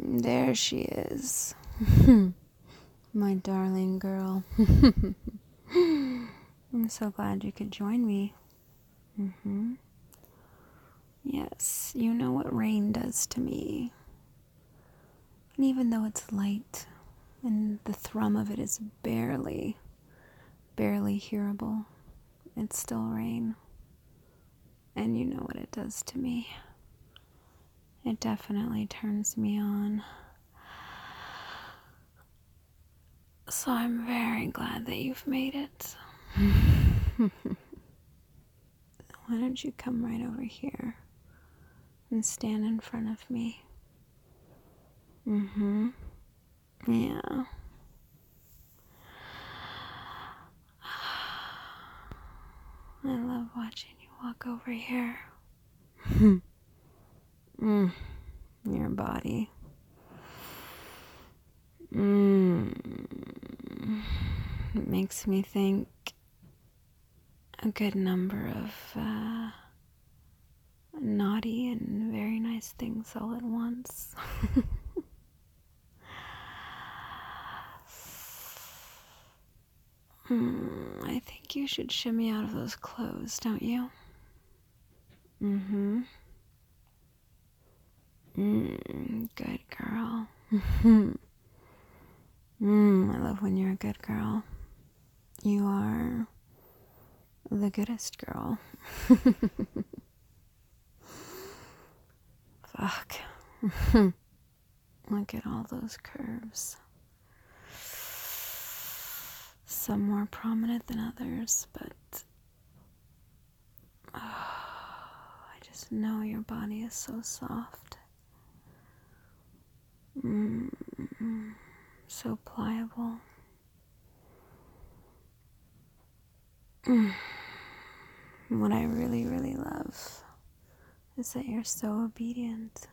There she is. My darling girl. I'm so glad you could join me. Yes, you know what rain does to me. And even though it's light and the thrum of it is barely hearable, it's still rain. And you know what it does to me. It definitely turns me on. So I'm very glad that you've made it. Why don't you come right over here and stand in front of me? Yeah. I love watching you walk over here. Your body. It makes me think a good number of naughty and very nice things all at once. I think you should shimmy out of those clothes, don't you? Good girl. I love when you're a good girl. You are the goodest girl. Fuck. Look at all those curves. Some more prominent than others, but I just know your body is so soft. So pliable. What I really, really love is that you're so obedient.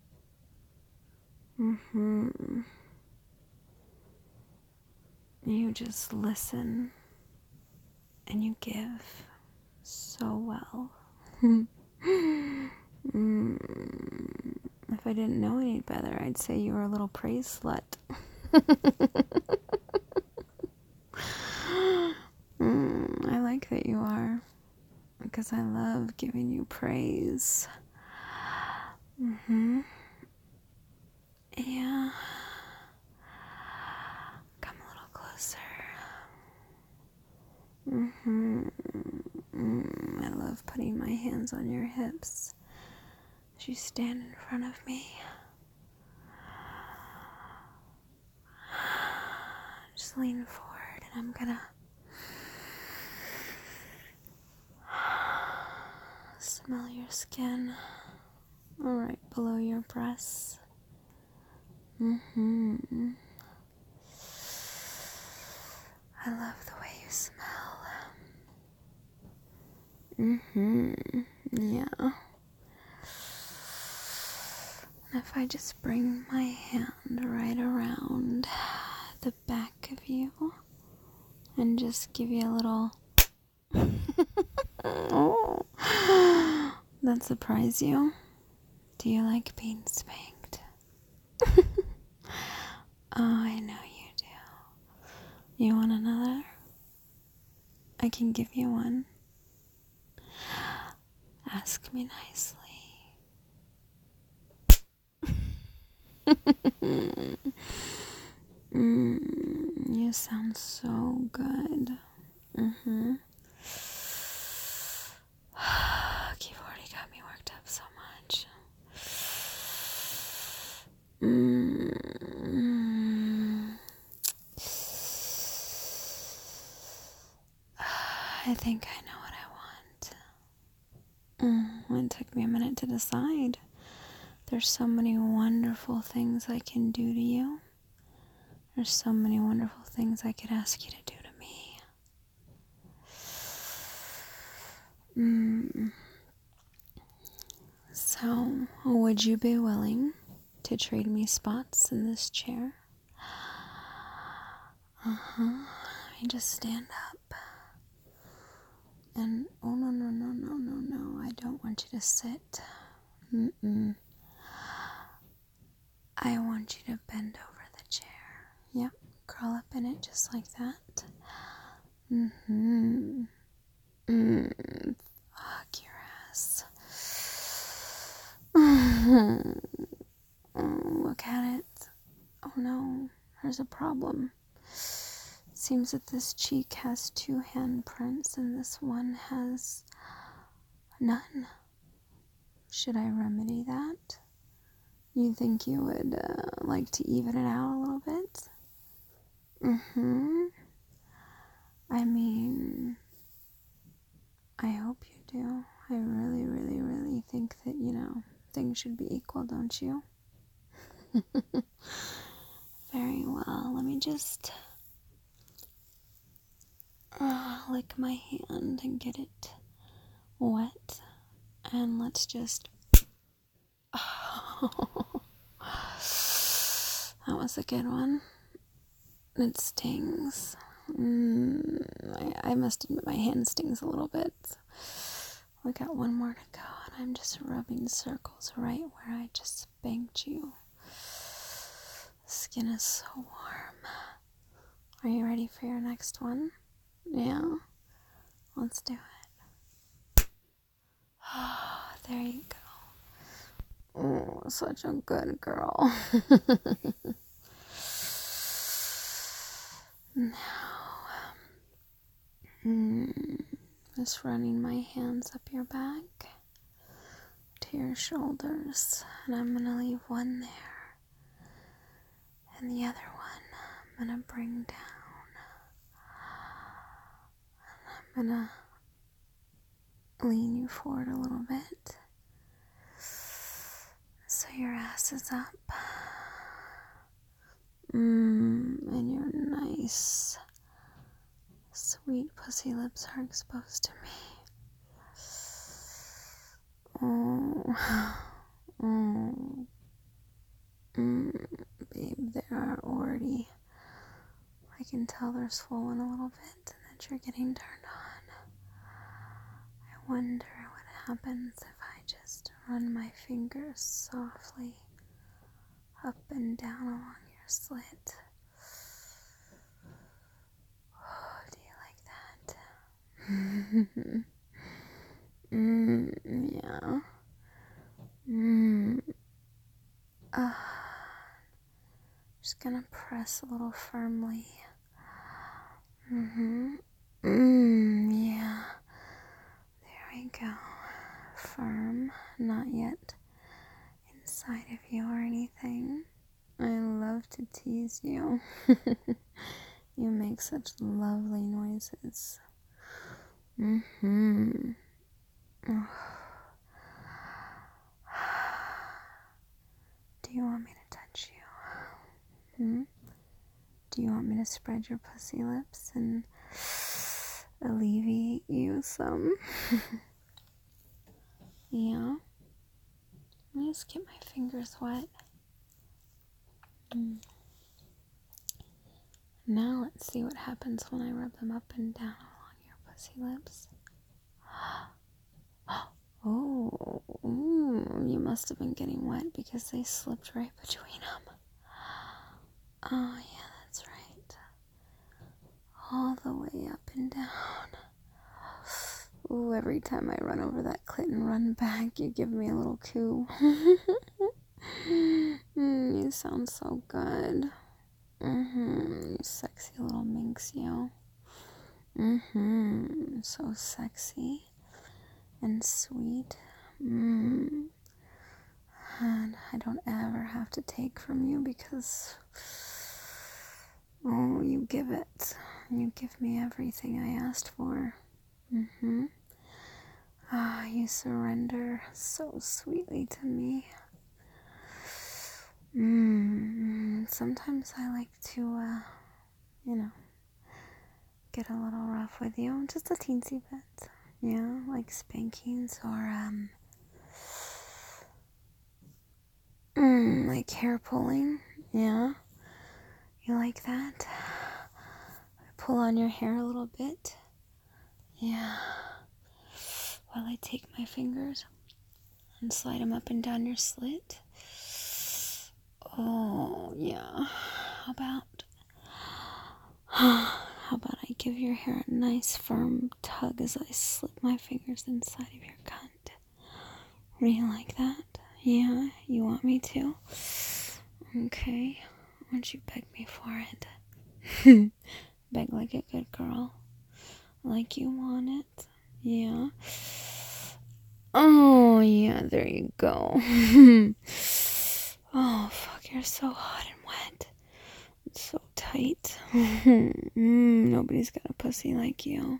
You just listen and you give so well. If I didn't know any better, I'd say you were a little praise slut. I like that you are, because I love giving you praise. Yeah. Come a little closer. I love putting my hands on your hips as you stand in front of me. Just lean forward and I'm gonna smell your skin right below your breasts. I love the way you smell. Yeah. And if I just bring my hand right around the back of you and just give you a little oh, that surprise you? Do you like being spanked? Oh, I know you do. You want another? I can give you one. Ask me nicely. You sound so good. You've already got me worked up so much. I think I know what I want. It took me a minute to decide. There's so many wonderful things I can do to you. There's so many wonderful things I could ask you to do to me. So, would you be willing to trade me spots in this chair? You just stand up. And, oh, no, I don't want you to sit. I want you to bend over the chair. Yep, curl up in it just like that. Fuck your ass. Look at it. Oh no, there's a problem. It seems that this cheek has 2 handprints and this one has none. Should I remedy that? You think you would like to even it out a little bit? I mean, I hope you do. I really, really, really think that, things should be equal, don't you? Very well. Let me just lick my hand and get it wet. And let's just... That was a good one. It stings. I must admit my hand stings a little bit. We got one more to go, and I'm just rubbing circles right where I just spanked you. The skin is so warm. Are you ready for your next one? Yeah? Let's do it. Oh, there you go. Oh, such a good girl. Now, just running my hands up your back to your shoulders, and I'm gonna leave one there, and the other one I'm gonna bring down, and I'm gonna lean you forward a little bit, so your ass is up, and your nice, sweet pussy lips are exposed to me. Babe, they are already, I can tell they're swollen a little bit and that you're getting turned on. I wonder what happens if I just run my fingers softly up and down along your slit. Oh, do you like that? Yeah. Just gonna press a little firmly. Yeah. There we go. Firm, not yet inside of you or anything. I love to tease you. You make such lovely noises. Oh. Do you want me to touch you? Do you want me to spread your pussy lips and alleviate you some? Yeah? Let me just get my fingers wet. Now let's see what happens when I rub them up and down along your pussy lips. Oh, you must have been getting wet because they slipped right between them. Oh, yeah, that's right. All the way up and down. Ooh, every time I run over that clit and run back, you give me a little coo. You sound so good. You sexy little minx, you. So sexy and sweet. And I don't ever have to take from you because, you give it. You give me everything I asked for. You surrender so sweetly to me. Sometimes I like to, get a little rough with you. Just a teensy bit. Yeah, like spankings or, like hair pulling. Yeah. You like that? I pull on your hair a little bit. Yeah. While I take my fingers and slide them up and down your slit. Oh, your hair a nice firm tug as I slip my fingers inside of your cunt. Do you like that? Yeah, you want me to? Okay. Why don't you beg me for it? Beg like a good girl. Like you want it. Yeah. Oh, yeah, there you go. Oh, fuck, you're so hot and wet. It's so tight. Nobody's got a pussy like you.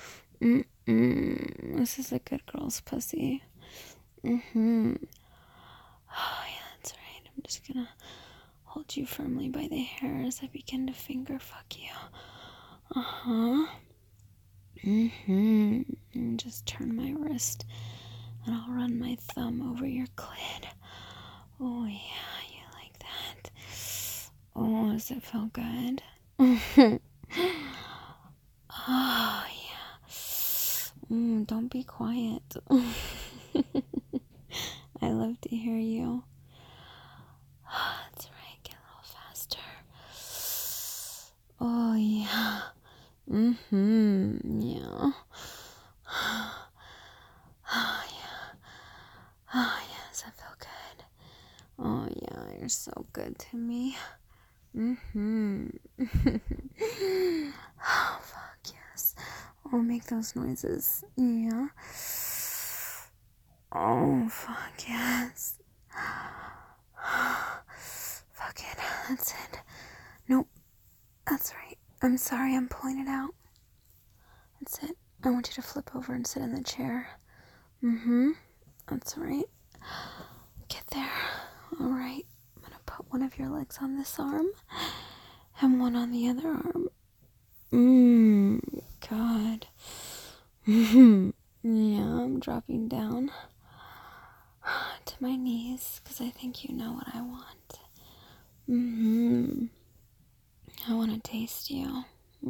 This is a good girl's pussy. Oh, yeah, that's right. I'm just gonna hold you firmly by the hair as I begin to finger fuck you. And just turn my wrist and I'll run my thumb over your clit. Oh, yeah, you like that. Oh, does it feel good? Oh, yeah. Don't be quiet. I love to hear you. That's right, get a little faster. Oh, yeah. Yeah. Oh, yeah. Oh, yes, I feel good. Oh, yeah, you're so good to me. Oh, fuck, yes. Oh, make those noises. Yeah. Oh, fuck, yes. Fuck it. That's it. Nope. That's right. I'm sorry, I'm pulling it out. That's it. I want you to flip over and sit in the chair. That's right. Get there. Alright. I'm gonna put one of your legs on this arm and one on the other arm. God. Yeah, I'm dropping down to my knees because I think you know what I want. I want to taste you.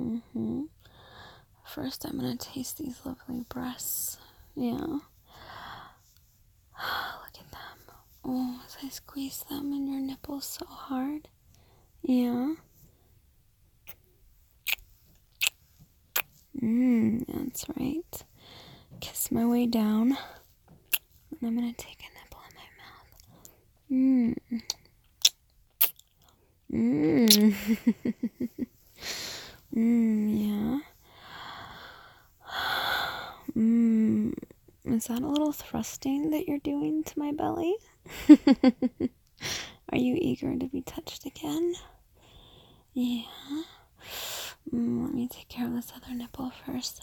First, I'm gonna taste these lovely breasts. Yeah. Look at them. Oh, as I squeeze them in your nipples so hard. Yeah. That's right. Kiss my way down. And I'm gonna take a nibble in my mouth. Yeah. Is that a little thrusting that you're doing to my belly? Are you eager to be touched again? Yeah. Let me take care of this other nipple first.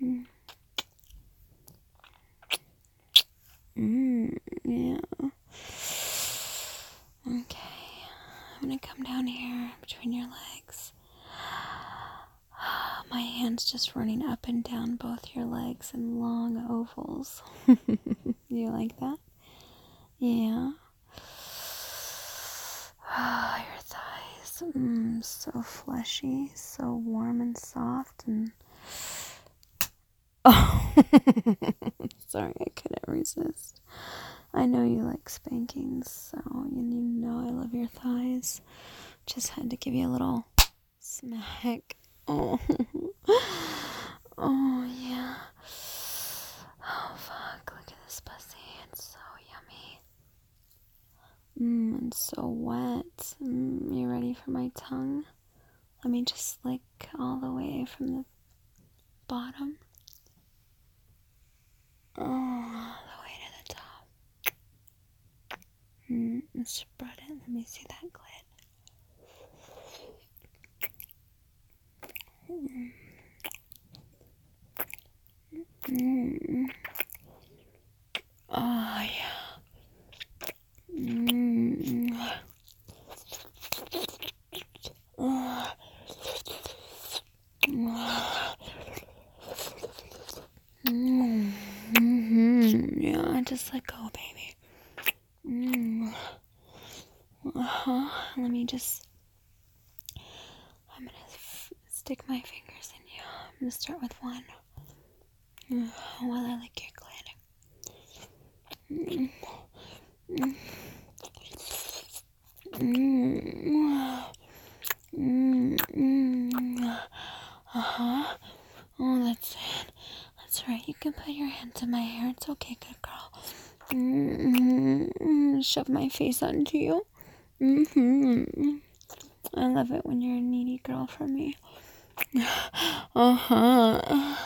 Yeah. Okay. I'm gonna come down here between your legs. My hand's just running up and down both your legs in long ovals. You like that? Yeah. Your thighs. So fleshy, so warm and soft and... Oh. Sorry, I couldn't resist. I know you like spankings, so you need to know I love your thighs. Just had to give you a little smack. Oh. Oh, yeah. Oh, fuck. Look at this pussy. It's so yummy. It's so wet. You ready for my tongue? Let me just lick all the way from the bottom. Oh, all the way to the top. Spread it. Let me see that clit. Oh, yeah. Yeah, just let go, baby. Let me just... I'm gonna stick my fingers in you. I'm gonna start with one. While I lick your clit. can put your hands in my hair. It's okay, good girl. Shove my face onto you. I love it when you're a needy girl for me. How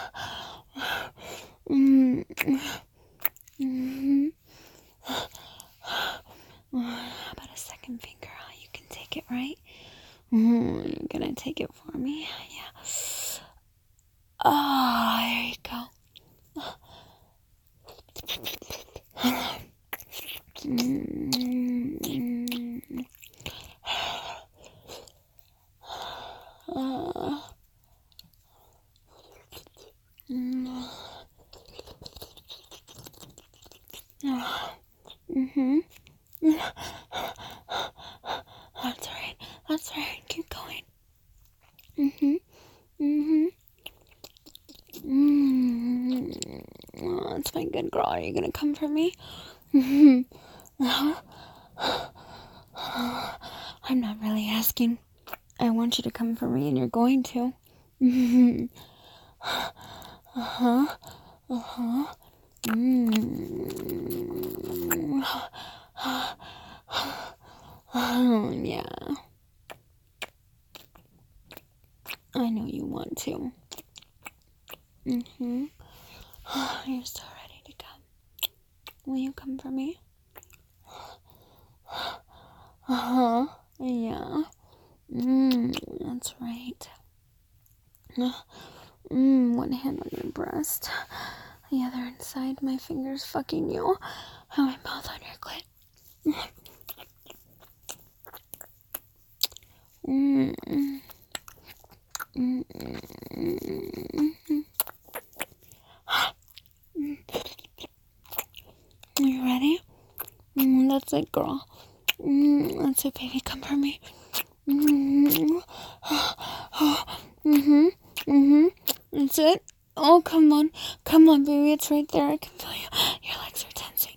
about a second finger? You can take it, right? You're gonna take it for me? Yeah. Oh, there you go. That's right. Keep going. Oh, that's my good girl. Are you gonna come for me? I'm not really asking. I want you to come for me, and you're going to. Yeah. I know you want to. You're so ready to come. Will you come for me? Yeah. That's right. One hand on your breast, the other inside my fingers fucking you, and my mouth on your clit. Are you ready? That's it, girl. That's it, baby. Come for me. That's it. Oh, come on. Come on, baby. It's right there. I can feel you. Your legs are tensing.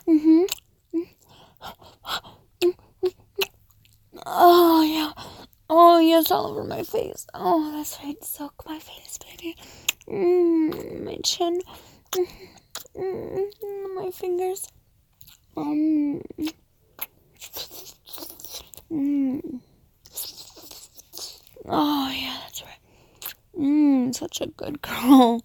Oh, yeah. Oh, yes, all over my face. Oh, that's right. Soak my face, baby. My chin. My fingers. Oh, yeah, that's right. Such a good girl.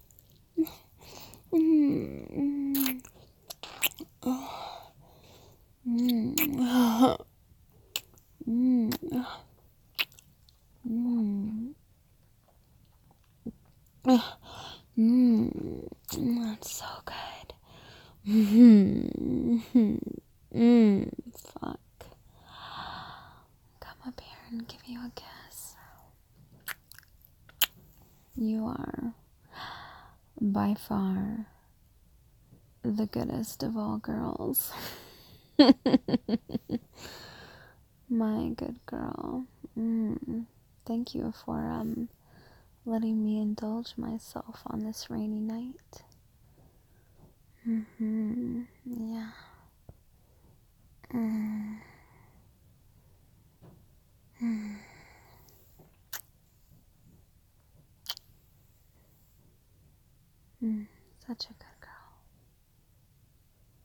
That's so good. Fuck. Come up here and give you a kiss. You are by far the goodest of all girls. My good girl. Thank you for letting me indulge myself on this rainy night. Yeah. Such a good